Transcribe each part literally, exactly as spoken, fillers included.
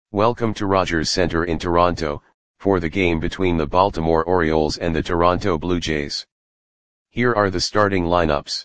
Welcome to Rogers Centre in Toronto, for the game between the Baltimore Orioles and the Toronto Blue Jays. Here are the starting lineups.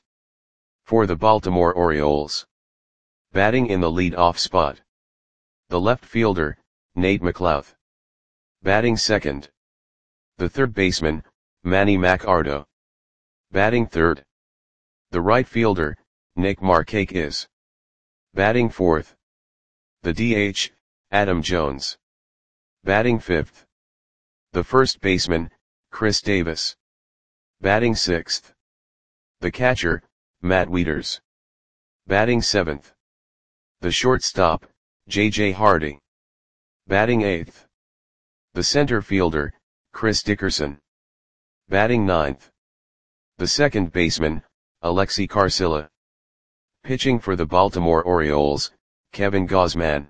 For the Baltimore Orioles. Batting in the lead-off spot. The left fielder, Nate McLouth. Batting second. The third baseman, Manny Machado. Batting third. The right fielder, Nick Markakis. Batting fourth. The D H, Adam Jones. Batting fifth. The first baseman, Chris Davis. Batting sixth. The catcher, Matt Wieters. Batting seventh. The shortstop, J J Hardy. Batting eighth. The center fielder, Chris Dickerson. Batting ninth. The second baseman, Alexi Carcilla. Pitching for the Baltimore Orioles, Kevin Gausman.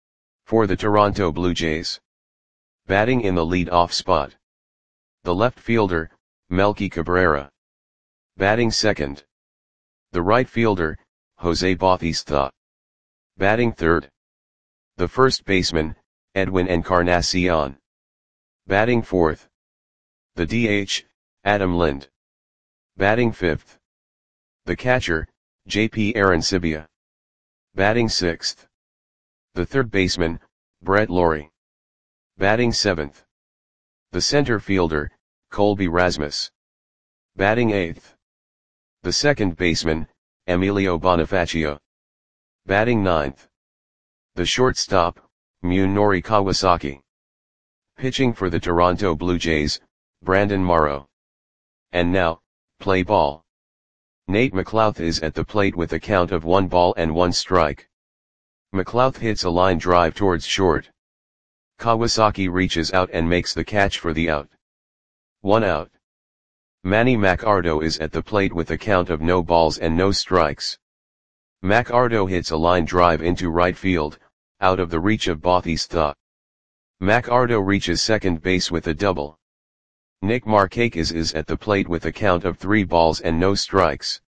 For the Toronto Blue Jays. Batting in the lead-off spot. The left fielder, Melky Cabrera. Batting second. The right fielder, Jose Bautista. Batting third. The first baseman, Edwin Encarnacion. Batting fourth. The D H, Adam Lind. Batting fifth. The catcher, J P Arencibia. Batting sixth. The third baseman, Brett Lawrie. Batting seventh. The center fielder, Colby Rasmus. Batting eighth. The second baseman, Emilio Bonifacio. Batting ninth. The shortstop, Munenori Kawasaki. Pitching for the Toronto Blue Jays, Brandon Morrow. And now, play ball. Nate McLouth is at the plate with a count of one ball and one strike. McLouth hits a line drive towards short. Kawasaki reaches out and makes the catch for the out. One out. Manny Machado is at the plate with a count of no balls and no strikes. Machado hits a line drive into right field, out of the reach of Bautista. Machado reaches second base with a double. Nick Markakis is at the plate with a count of three balls and no strikes.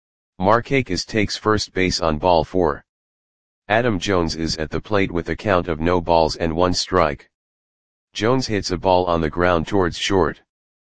Markakis takes first base on ball four. Adam Jones is at the plate with a count of no balls and one strike. Jones hits a ball on the ground towards short.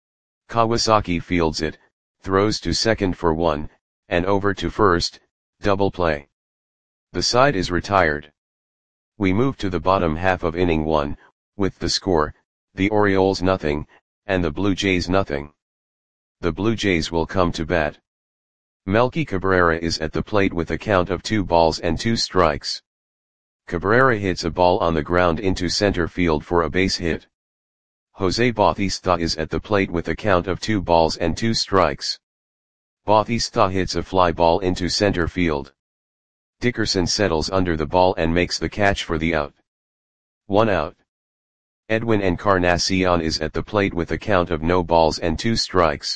Kawasaki fields it, throws to second for one, and over to first, double play. The side is retired. We move to the bottom half of inning one, with the score, the Orioles nothing, and the Blue Jays nothing. The Blue Jays will come to bat. Melky Cabrera is at the plate with a count of two balls and two strikes. Cabrera hits a ball on the ground into center field for a base hit. Jose Bautista is at the plate with a count of two balls and two strikes. Bautista hits a fly ball into center field. Dickerson settles under the ball and makes the catch for the out. One out. Edwin Encarnacion is at the plate with a count of no balls and two strikes.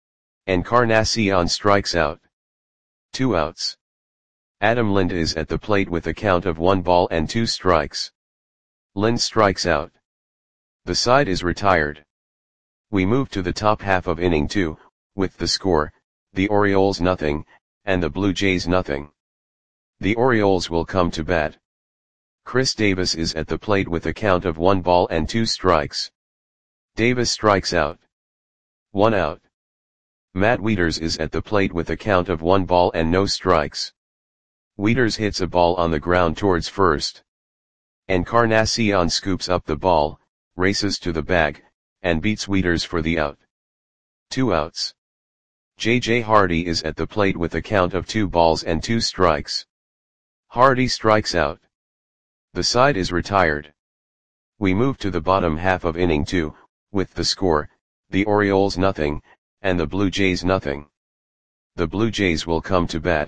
Encarnacion strikes out. Two outs. Adam Lind is at the plate with a count of one ball and two strikes. Lind strikes out. The side is retired. We move to the top half of inning two, with the score, the Orioles nothing, and the Blue Jays nothing. The Orioles will come to bat. Chris Davis is at the plate with a count of one ball and two strikes. Davis strikes out. One out. Matt Wieters is at the plate with a count of one ball and no strikes. Wieters hits a ball on the ground towards first. Encarnacion scoops up the ball, races to the bag, and beats Wieters for the out. Two outs. J J Hardy is at the plate with a count of two balls and two strikes. Hardy strikes out. The side is retired. We move to the bottom half of inning two, with the score, the Orioles nothing, and the Blue Jays nothing. The Blue Jays will come to bat.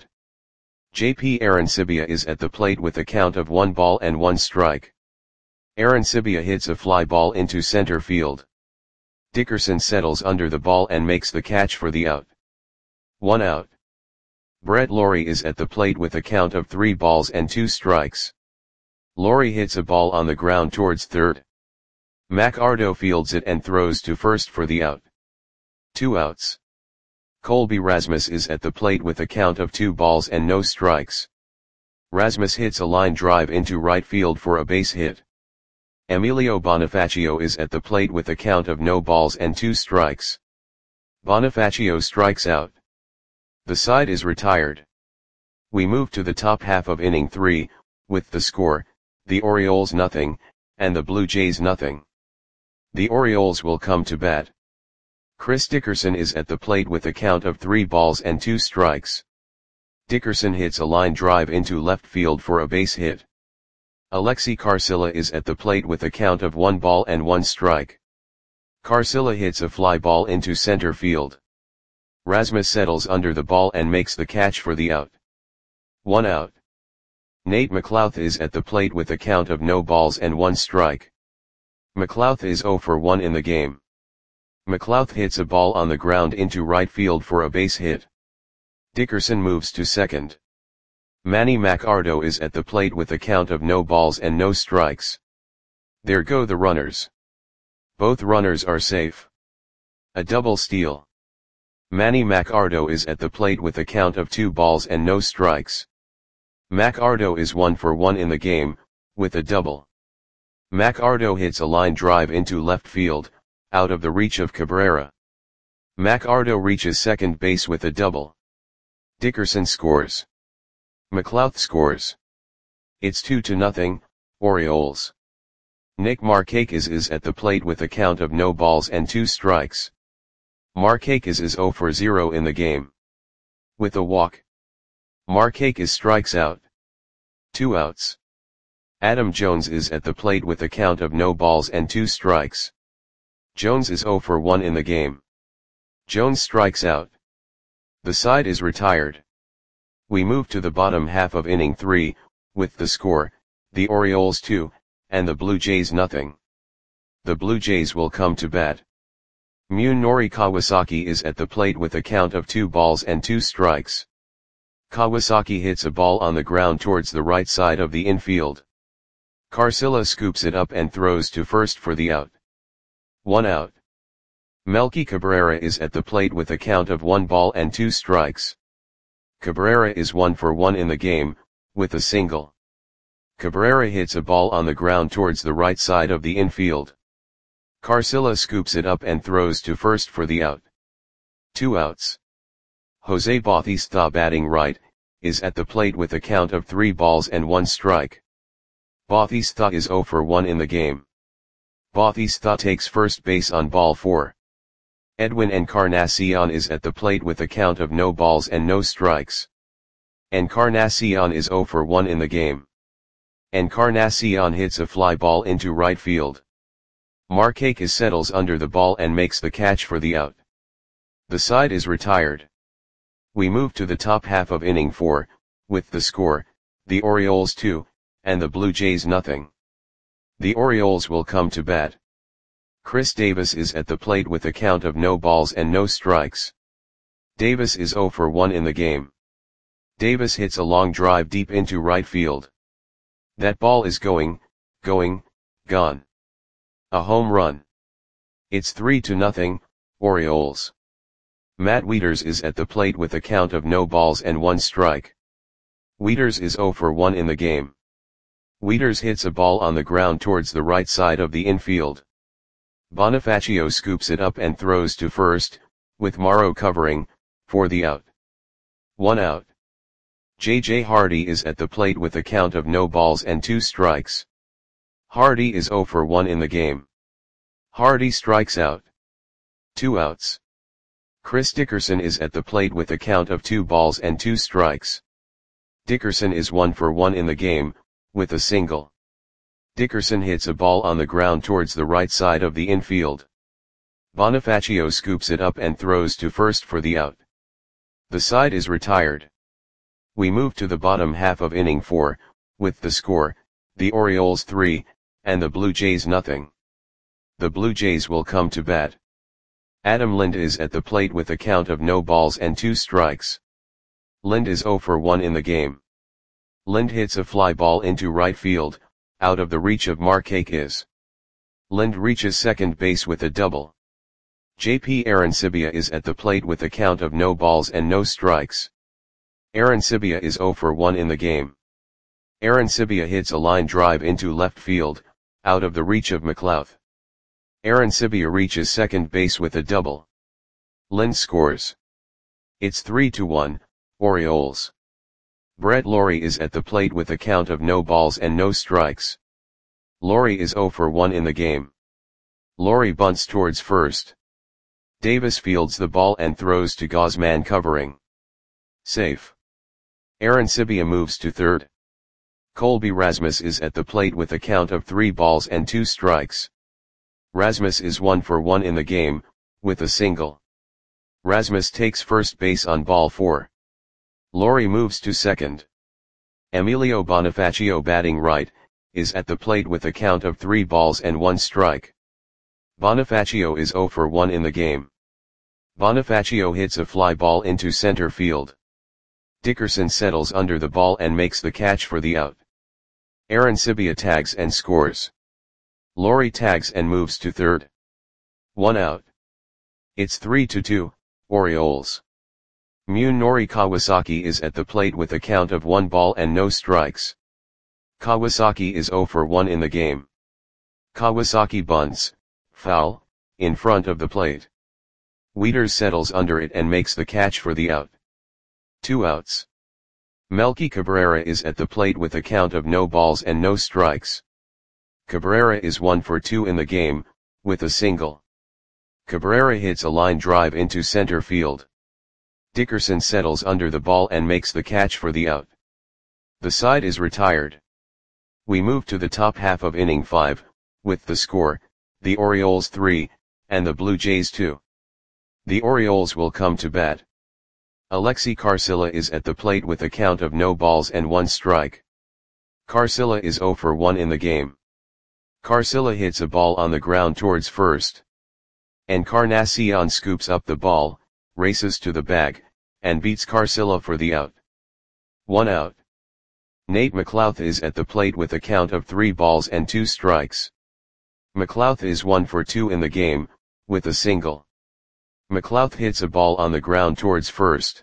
J P Arencibia is at the plate with a count of one ball and one strike. Arencibia hits a fly ball into center field. Dickerson settles under the ball and makes the catch for the out. One out. Brett Lawrie is at the plate with a count of three balls and two strikes. Lawrie hits a ball on the ground towards third. Machado fields it and throws to first for the out. Two outs. Colby Rasmus is at the plate with a count of two balls and no strikes. Rasmus hits a line drive into right field for a base hit. Emilio Bonifacio is at the plate with a count of no balls and two strikes. Bonifacio strikes out. The side is retired. We move to the top half of inning three, with the score, the Orioles nothing, and the Blue Jays nothing. The Orioles will come to bat. Chris Dickerson is at the plate with a count of three balls and two strikes. Dickerson hits a line drive into left field for a base hit. Alexi Carcilla is at the plate with a count of one ball and one strike. Carcilla hits a fly ball into center field. Rasmus settles under the ball and makes the catch for the out. One out. Nate McLouth is at the plate with a count of no balls and one strike. McLouth is oh for one in the game. McLouth hits a ball on the ground into right field for a base hit. Dickerson moves to second. Manny Macardo is at the plate with a count of no balls and no strikes. There go the runners. Both runners are safe. A double steal. Manny Macardo is at the plate with a count of two balls and no strikes. Macardo is one for one in the game, with a double. Macardo hits a line drive into left field, out of the reach of Cabrera. Macardo reaches second base with a double. Dickerson scores. McLouth scores. It's two to nothing, Orioles. Nick Markakis is at the plate with a count of no balls and two strikes. Markakis is oh for zero in the game. With a walk. Markakis strikes out. Two outs. Adam Jones is at the plate with a count of no balls and two strikes. Jones is oh for one in the game. Jones strikes out. The side is retired. We move to the bottom half of inning three, with the score, the Orioles two, and the Blue Jays nothing. The Blue Jays will come to bat. Munenori Kawasaki is at the plate with a count of two balls and two strikes. Kawasaki hits a ball on the ground towards the right side of the infield. Carcilla scoops it up and throws to first for the out. One out. Melky Cabrera is at the plate with a count of one ball and two strikes. Cabrera is one for one in the game, with a single. Cabrera hits a ball on the ground towards the right side of the infield. Carcilla scoops it up and throws to first for the out. Two outs. Jose Bautista, batting right, is at the plate with a count of three balls and one strike. Bautista is oh for one in the game. Bautista takes first base on ball four. Edwin Encarnacion is at the plate with a count of no balls and no strikes. Encarnacion is oh for one in the game. Encarnacion hits a fly ball into right field. Markakis settles under the ball and makes the catch for the out. The side is retired. We move to the top half of inning four, with the score, the Orioles two, and the Blue Jays nothing. The Orioles will come to bat. Chris Davis is at the plate with a count of no balls and no strikes. Davis is oh for one in the game. Davis hits a long drive deep into right field. That ball is going, going, gone. A home run. It's three to nothing, Orioles. Matt Wieters is at the plate with a count of no balls and one strike. Wieters is oh for one in the game. Wieters hits a ball on the ground towards the right side of the infield. Bonifacio scoops it up and throws to first, with Morrow covering, for the out. One out. J J Hardy is at the plate with a count of no balls and two strikes. Hardy is oh for one in the game. Hardy strikes out. Two outs. Chris Dickerson is at the plate with a count of two balls and two strikes. Dickerson is one for one in the game, with a single. Dickerson hits a ball on the ground towards the right side of the infield. Bonifacio scoops it up and throws to first for the out. The side is retired. We move to the bottom half of inning four, with the score, the Orioles three, and the Blue Jays nothing. The Blue Jays will come to bat. Adam Lind is at the plate with a count of no balls and two strikes. Lind is oh for one in the game. Lind hits a fly ball into right field, out of the reach of Markakis. Lind reaches second base with a double. J P Arancibia is at the plate with a count of no balls and no strikes. Arancibia is oh for one in the game. Arancibia hits a line drive into left field, out of the reach of McLouth. Arancibia reaches second base with a double. Lind scores. It's three to one, Orioles. Brett Lawrie is at the plate with a count of no balls and no strikes. Lawrie is zero for one in the game. Lawrie bunts towards first. Davis fields the ball and throws to Gausman covering. Safe. Arancibia moves to third. Colby Rasmus is at the plate with a count of three balls and two strikes. Rasmus is one for one in the game, with a single. Rasmus takes first base on ball four. Lawrie moves to second. Emilio Bonifacio, batting right, is at the plate with a count of three balls and one strike. Bonifacio is zero for one in the game. Bonifacio hits a fly ball into center field. Dickerson settles under the ball and makes the catch for the out. Arancibia tags and scores. Lawrie tags and moves to third. One out. It's three to two, Orioles. Munenori Kawasaki is at the plate with a count of one ball and no strikes. Kawasaki is zero for one in the game. Kawasaki bunts, foul, in front of the plate. Wieters settles under it and makes the catch for the out. Two outs. Melky Cabrera is at the plate with a count of no balls and no strikes. Cabrera is one for two in the game, with a single. Cabrera hits a line drive into center field. Dickerson settles under the ball and makes the catch for the out. The side is retired. We move to the top half of inning five, with the score, the Orioles three, and the Blue Jays two. The Orioles will come to bat. Alexi Carcilla is at the plate with a count of no balls and one strike. Carcilla is zero for one in the game. Carcilla hits a ball on the ground towards first. Encarnacion scoops up the ball, races to the bag, and beats Carcilla for the out. One out. Nate McLouth is at the plate with a count of three balls and two strikes. McLouth is one for two in the game, with a single. McLouth hits a ball on the ground towards first.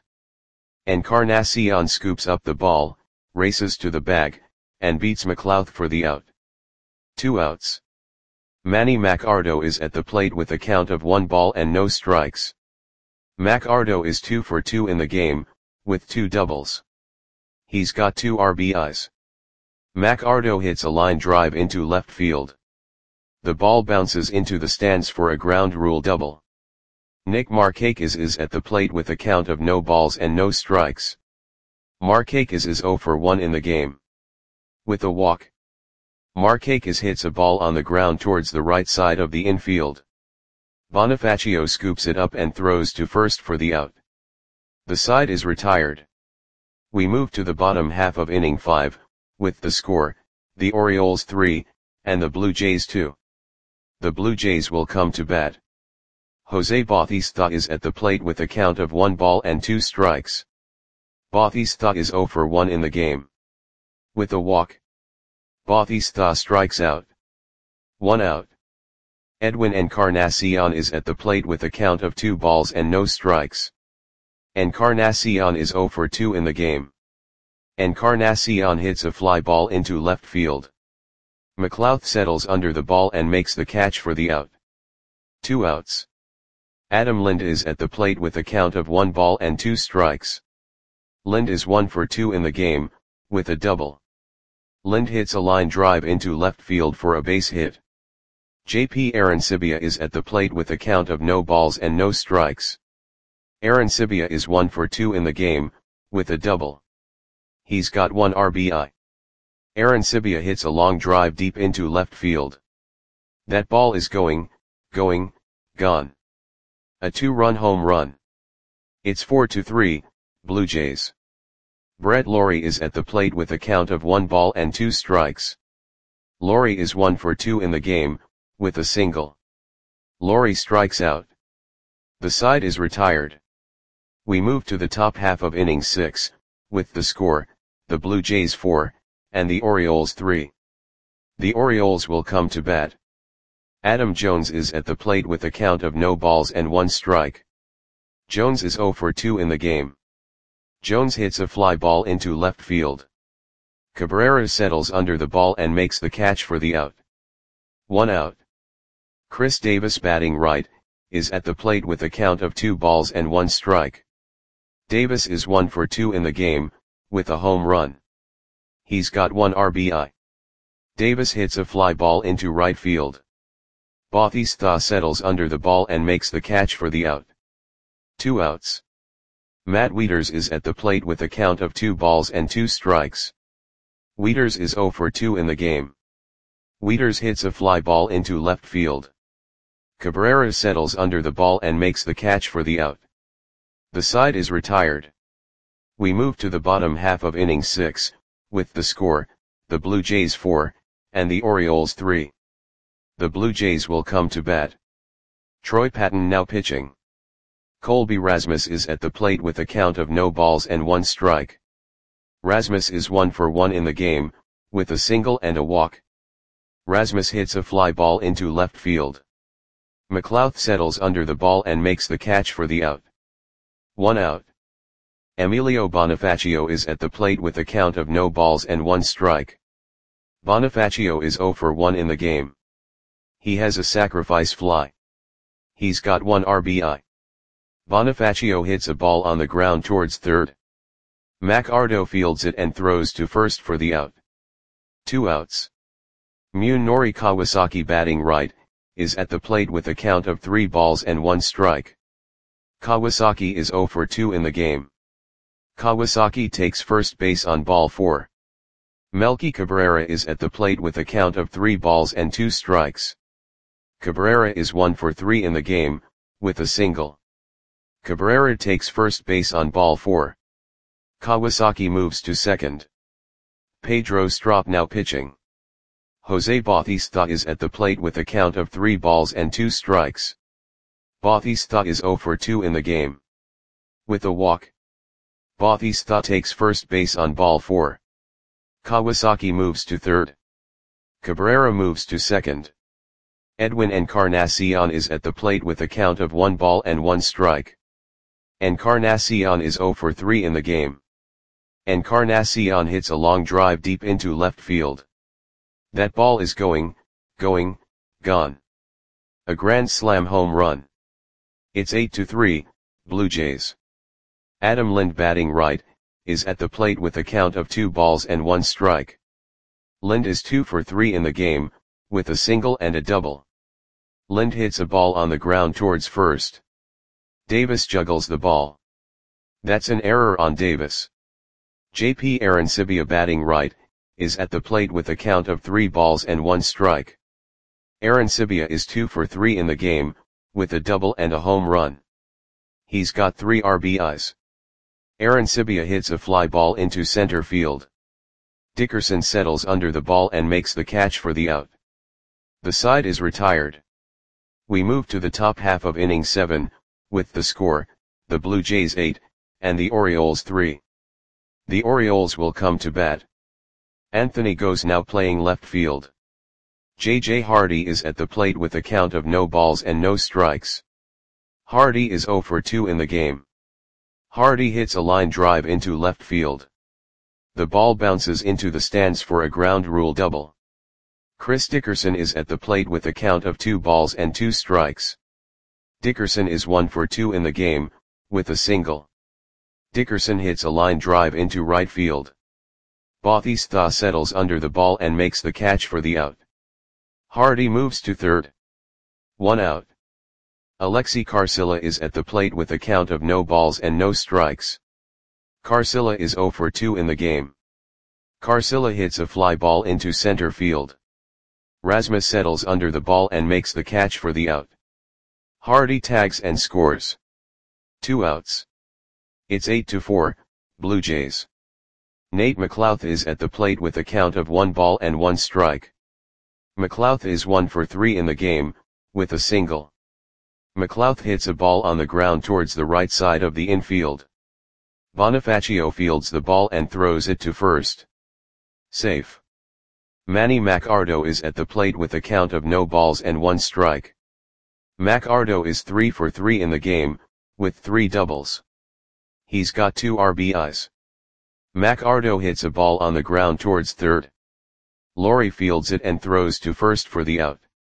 Encarnacion scoops up the ball, races to the bag, and beats McLouth for the out. Two outs. Manny Macardo is at the plate with a count of one ball and no strikes. Macardo is two for two in the game, with two doubles. He's got two R B Is. Macardo hits a line drive into left field. The ball bounces into the stands for a ground rule double. Nick Markakis is at the plate with a count of no balls and no strikes. Markakis is zero for one in the game. With a walk. Markakis hits a ball on the ground towards the right side of the infield. Bonifacio scoops it up and throws to first for the out. The side is retired. We move to the bottom half of inning five, with the score, the Orioles three, and the Blue Jays two. The Blue Jays will come to bat. Jose Bautista is at the plate with a count of one ball and two strikes. Bautista is zero for one in the game. With a walk. Bautista strikes out. One out. Edwin Encarnacion is at the plate with a count of two balls and no strikes. Encarnacion is zero for two in the game. Encarnacion hits a fly ball into left field. McLouth settles under the ball and makes the catch for the out. Two outs. Adam Lind is at the plate with a count of one ball and two strikes. Lind is one for two in the game, with a double. Lind hits a line drive into left field for a base hit. J P Arancibia is at the plate with a count of no balls and no strikes. Arancibia is one for two in the game, with a double. He's got one R B I. Arancibia hits a long drive deep into left field. That ball is going, going, gone. A two-run home run. It's four to three, Blue Jays. Brett Lawrie is at the plate with a count of one ball and two strikes. Lawrie is one for two in the game, with a single. Lawrie strikes out. The side is retired. We move to the top half of inning six, with the score, the Blue Jays four, and the Orioles three. The Orioles will come to bat. Adam Jones is at the plate with a count of no balls and one strike. Jones is zero for two in the game. Jones hits a fly ball into left field. Cabrera settles under the ball and makes the catch for the out. One out. Chris Davis batting right, is at the plate with a count of two balls and one strike. Davis is one for two in the game, with a home run. He's got one R B I. Davis hits a fly ball into right field. Bautista settles under the ball and makes the catch for the out. Two outs. Matt Wieters is at the plate with a count of two balls and two strikes. Wieters is zero for two in the game. Wieters hits a fly ball into left field. Cabrera settles under the ball and makes the catch for the out. The side is retired. We move to the bottom half of inning six, with the score, the Blue Jays four, and the Orioles three. The Blue Jays will come to bat. Troy Patton now pitching. Colby Rasmus is at the plate with a count of no balls and one strike. Rasmus is one for one in the game, with a single and a walk. Rasmus hits a fly ball into left field. McLouth settles under the ball and makes the catch for the out. One out. Emilio Bonifacio is at the plate with a count of no balls and one strike. Bonifacio is zero for one in the game. He has a sacrifice fly. He's got one R B I. Bonifacio hits a ball on the ground towards third. McArdo fields it and throws to first for the out. Two outs. Munenori Kawasaki batting right, is at the plate with a count of three balls and one strike. Kawasaki is zero for two in the game. Kawasaki takes first base on ball four. Melky Cabrera is at the plate with a count of three balls and two strikes. Cabrera is one for three in the game, with a single. Cabrera takes first base on ball four. Kawasaki moves to second. Pedro Strop now pitching. Jose Bautista is at the plate with a count of three balls and two strikes. Bautista is zero for two in the game. With a walk. Bautista takes first base on ball four. Kawasaki moves to third. Cabrera moves to second. Edwin Encarnacion is at the plate with a count of one ball and one strike. Encarnacion is zero for three in the game. Encarnacion hits a long drive deep into left field. That ball is going, going, gone. A grand slam home run. It's eight to three, Blue Jays. Adam Lind batting right, is at the plate with a count of two balls and one strike. Lind is two for three in the game, with a single and a double. Lind hits a ball on the ground towards first. Davis juggles the ball. That's an error on Davis. J P Arancibia batting right, is at the plate with a count of three balls and one strike. Arancibia is two for three in the game, with a double and a home run. He's got three R B Is. Arancibia hits a fly ball into center field. Dickerson settles under the ball and makes the catch for the out. The side is retired. We move to the top half of inning seven, with the score, the Blue Jays eight, and the Orioles three. The Orioles will come to bat. Anthony Gose now playing left field. J J Hardy is at the plate with a count of no balls and no strikes. Hardy is zero for two in the game. Hardy hits a line drive into left field. The ball bounces into the stands for a ground rule double. Chris Dickerson is at the plate with a count of two balls and two strikes. Dickerson is one for two in the game, with a single. Dickerson hits a line drive into right field. Bautista settles under the ball and makes the catch for the out. Hardy moves to third. One out. Alexi Carcilla is at the plate with a count of no balls and no strikes. Carcilla is zero for two in the game. Carcilla hits a fly ball into center field. Rasmus settles under the ball and makes the catch for the out. Hardy tags and scores. Two outs. It's eight to four, Blue Jays. Nate McLouth is at the plate with a count of one ball and one strike. McLouth is one for three in the game, with a single. McLouth hits a ball on the ground towards the right side of the infield. Bonifacio fields the ball and throws it to first. Safe. Manny McArdo is at the plate with a count of no balls and one strike. McArdo is three for three in the game, with three doubles. He's got two R B Is. McArdo hits a ball on the ground towards third. Laurie fields it and throws to first for the out.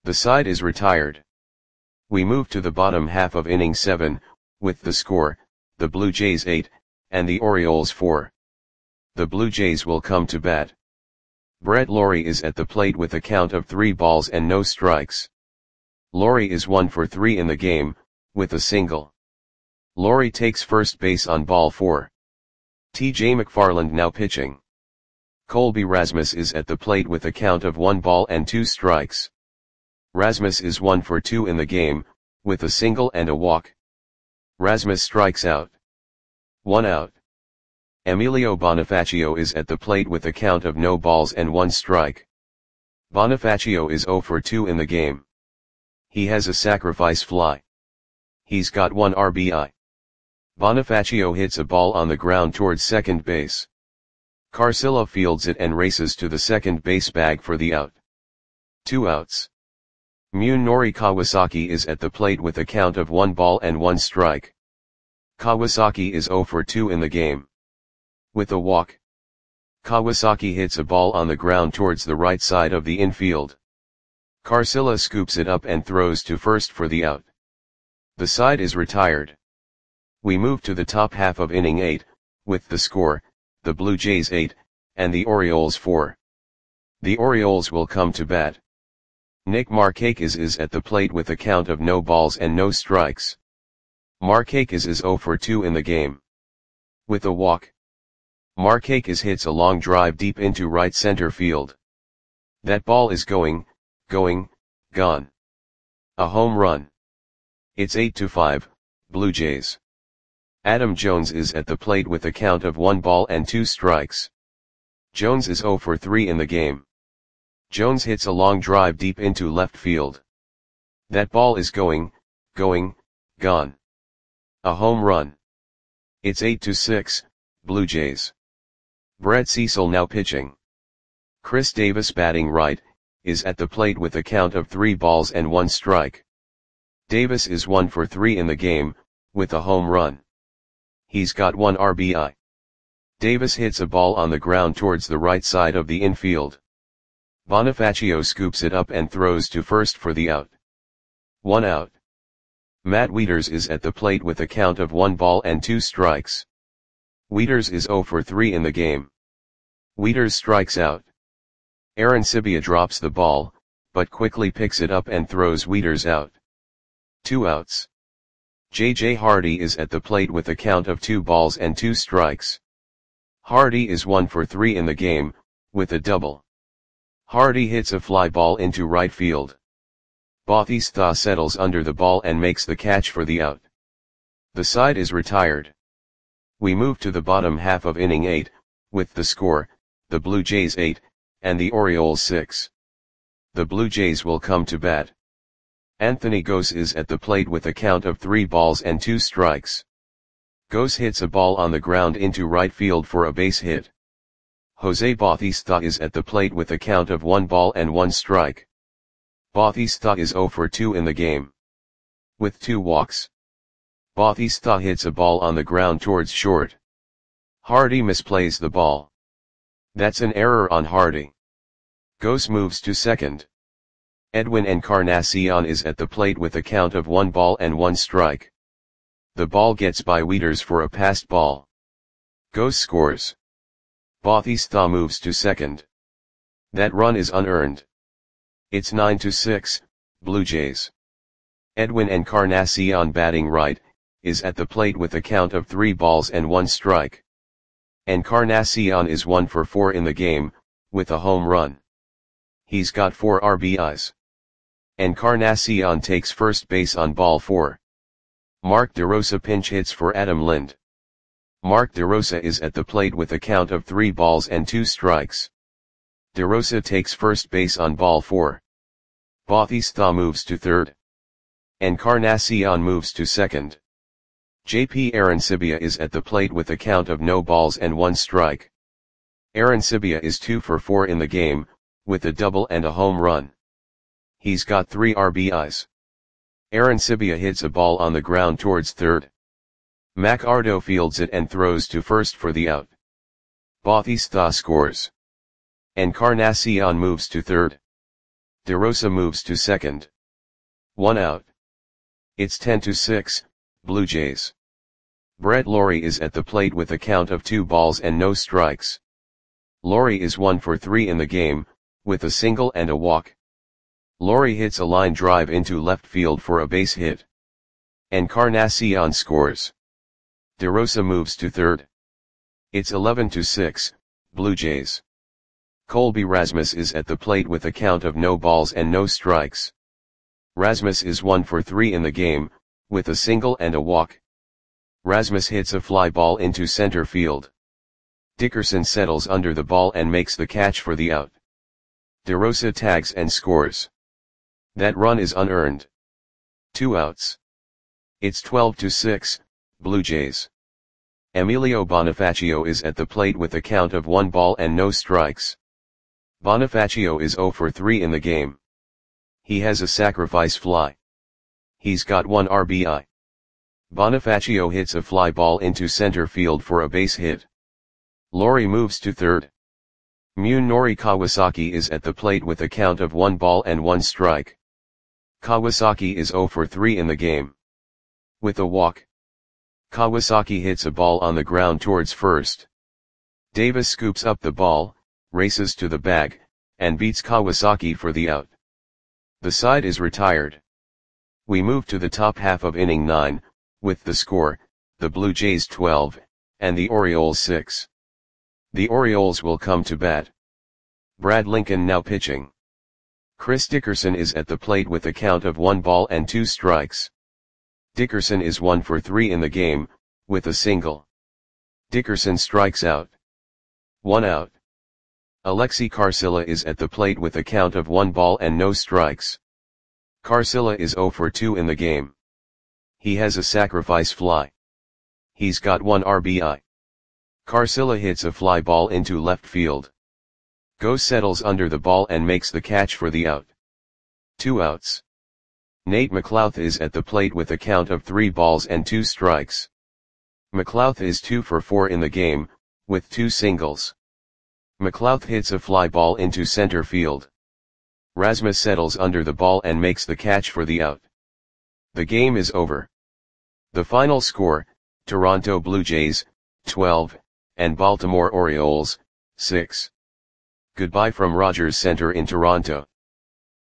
The side is retired. We move to the bottom half of inning seven, with the score, the Blue Jays eight, and the Orioles four. The Blue Jays will come to bat. Brett Lawrie is at the plate with a count of three balls and no strikes. Lawrie is one for three in the game, with a single. Lawrie takes first base on ball four. T J McFarland now pitching. Colby Rasmus is at the plate with a count of one ball and two strikes. Rasmus is one for two in the game, with a single and a walk. Rasmus strikes out. One out. Emilio Bonifacio is at the plate with a count of no balls and one strike. Bonifacio is zero for two in the game. He has a sacrifice fly. He's got one R B I. Bonifacio hits a ball on the ground towards second base. Carcillo fields it and races to the second base bag for the out. Two outs. Munenori Kawasaki is at the plate with a count of one ball and one strike. Kawasaki is zero for two in the game. With a walk. Kawasaki hits a ball on the ground towards the right side of the infield. Carcillo scoops it up and throws to first for the out. The side is retired. We move to the top half of inning eight, with the score, the Blue Jays eight, and the Orioles four. The Orioles will come to bat. Nick Markakis is at the plate with a count of no balls and no strikes. Markakis is zero for two in the game. With a walk. Markakis hits a long drive deep into right center field. That ball is going, going, gone. A home run. It's eight to five, Blue Jays. Adam Jones is at the plate with a count of one ball and two strikes. Jones is zero for three in the game. Jones hits a long drive deep into left field. That ball is going, going, gone. A home run. It's eight to six, Blue Jays. Brett Cecil now pitching. Chris Davis batting right, is at the plate with a count of three balls and one strike. Davis is one for three in the game, with a home run. He's got one R B I. Davis hits a ball on the ground towards the right side of the infield. Bonifacio scoops it up and throws to first for the out. One out. Matt Wieters is at the plate with a count of one ball and two strikes. Wieters is zero for three in the game. Wieters strikes out. Aaron Sibia drops the ball, but quickly picks it up and throws Wieters out. Two outs. J J Hardy is at the plate with a count of two balls and two strikes. Hardy is one for three in the game, with a double. Hardy hits a fly ball into right field. Bautista settles under the ball and makes the catch for the out. The side is retired. We move to the bottom half of inning eight, with the score, the Blue Jays eight, and the Orioles six. The Blue Jays will come to bat. Anthony Gose is at the plate with a count of three balls and two strikes. Gose hits a ball on the ground into right field for a base hit. Jose Bautista is at the plate with a count of one ball and one strike. Bautista is zero for two in the game. With two walks. Bautista hits a ball on the ground towards short. Hardy misplays the ball. That's an error on Hardy. Gose moves to second. Edwin Encarnacion is at the plate with a count of one ball and one strike. The ball gets by Wieters for a passed ball. Gose scores. Bautista moves to second. That run is unearned. It's nine to six, Blue Jays. Edwin Encarnacion batting right, is at the plate with a count of three balls and one strike. Encarnacion is one for four in the game, with a home run. He's got four R B Is. Encarnacion takes first base on ball four. Mark DeRosa pinch hits for Adam Lind. Mark DeRosa is at the plate with a count of three balls and two strikes. DeRosa takes first base on ball four. Bautista moves to third. Encarnacion moves to second. J P Arancibia is at the plate with a count of no balls and one strike. Arancibia is two for four in the game, with a double and a home run. He's got three R B Is. Arancibia hits a ball on the ground towards third. McArdo fields it and throws to first for the out. Bautista scores. Encarnacion moves to third. DeRosa moves to second. One out. It's ten to six, Blue Jays. Brett Lawrie is at the plate with a count of two balls and no strikes. Lawrie is one for three in the game, with a single and a walk. Lawrie hits a line drive into left field for a base hit. Encarnacion scores. DeRosa moves to third. It's eleven to six, Blue Jays. Colby Rasmus is at the plate with a count of no balls and no strikes. Rasmus is one for three in the game, with a single and a walk. Rasmus hits a fly ball into center field. Dickerson settles under the ball and makes the catch for the out. DeRosa tags and scores. That run is unearned. Two outs. It's twelve to six, Blue Jays. Emilio Bonifacio is at the plate with a count of one ball and no strikes. Bonifacio is zero for three in the game. He has a sacrifice fly. He's got one R B I. Bonifacio hits a fly ball into center field for a base hit. Lawrie moves to third. Munenori Kawasaki is at the plate with a count of one ball and one strike. Kawasaki is zero for three in the game. With a walk, Kawasaki hits a ball on the ground towards first. Davis scoops up the ball, races to the bag, and beats Kawasaki for the out. The side is retired. We move to the top half of inning nine, with the score, the Blue Jays twelve, and the Orioles six. The Orioles will come to bat. Brad Lincoln now pitching. Chris Dickerson is at the plate with a count of one ball and two strikes. Dickerson is one for three in the game, with a single. Dickerson strikes out. One out. Alexi Carcilla is at the plate with a count of one ball and no strikes. Carcilla is zero for two in the game. He has a sacrifice fly. He's got one R B I. Carcilla hits a fly ball into left field. Go settles under the ball and makes the catch for the out. Two outs. Nate McLouth is at the plate with a count of three balls and two strikes. McLouth is two for four in the game, with two singles. McLouth hits a fly ball into center field. Rasmus settles under the ball and makes the catch for the out. The game is over. The final score, Toronto Blue Jays, twelve, and Baltimore Orioles, six. Goodbye from Rogers Center in Toronto.